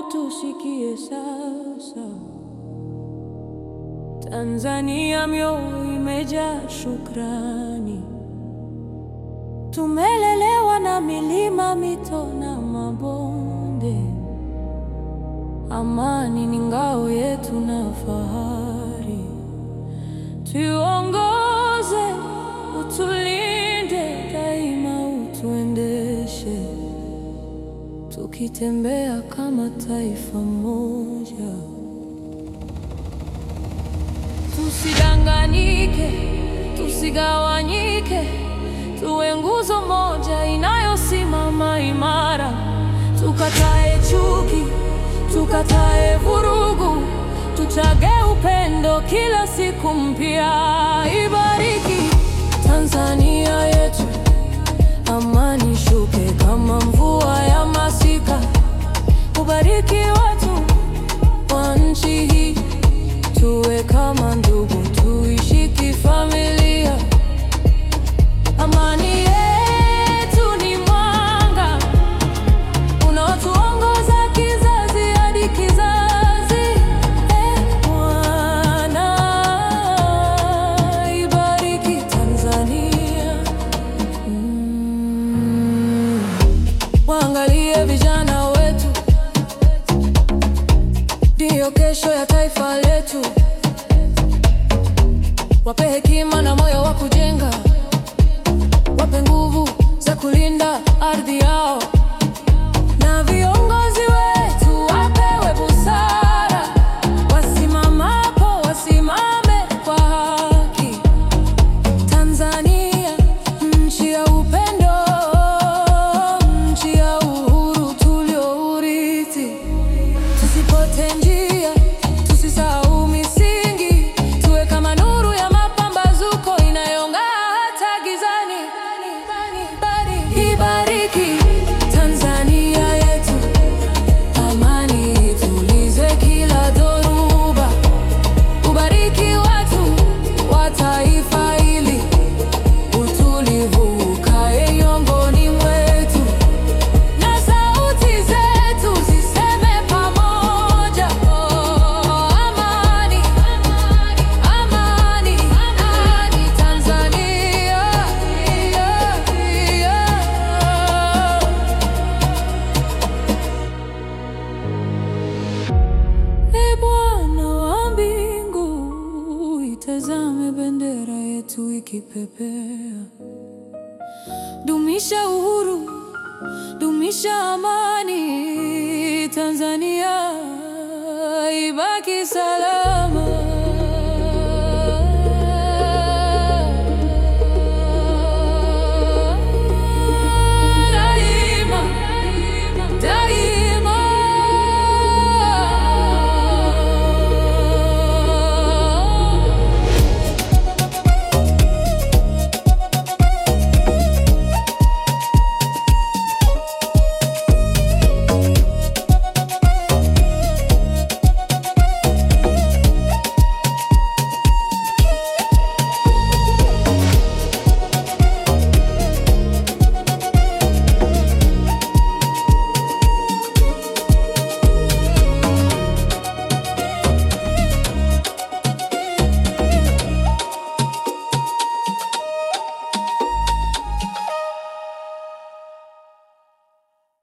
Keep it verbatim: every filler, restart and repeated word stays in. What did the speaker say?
tusikie sasa. Tanzania mioyo imejaa shukrani. Tumelelewa na milima, mito na mabonde. Amani ni ngao yetu na fahari. Tuongoze, utulinde daima, utuendeshe, tukitembea kama taifa moja. Tusidanganyike, tusigawanyike, tuwe nguzo moja inayosimama imara. Tukatae chuki, tukatae vurugu, tuchage upendo kila siku mpya. Ibariki Tanzania yetu, amani shuke kama mvua ya masika. Ubariki watu wa nchi hii, tuwe kama ndugu, tuishi kifamilia. Amani yetu ni mwanga unaotuongoza kizazi hadi kizazi. Eh, Bwana, ibariki Tanzania. Mm. Waangalie vijana wetu, ndio kesho ya taifa letu. Wape hekima na moyo wa kujenga, wape nguvu za kulinda ardhi yao. Na viongozi wetu wapewe busara, wasimamapo wasimame kwa haki. Tanzania, nchi ya upendo, nchi ya uhuru tuliourithi. Tusipote njia, tusisahau misingi, tuwe kama nuru ya mapambazuko inayong'aa hata gizani. Ibariki Tanzania yetu, amani itulize kila dhoruba. Ubariki watu wa taifa hili, utulivu ukae miongoni mwetu, na sauti zetu ziseme pamoja. Oh, amani, amani, amani Tanzania, yeah, yeah. E Bwana wa mbingu, itazame bendera yetu ikipepea. Dumisha uhuru, dumisha amani. Tanzania ibaki salama.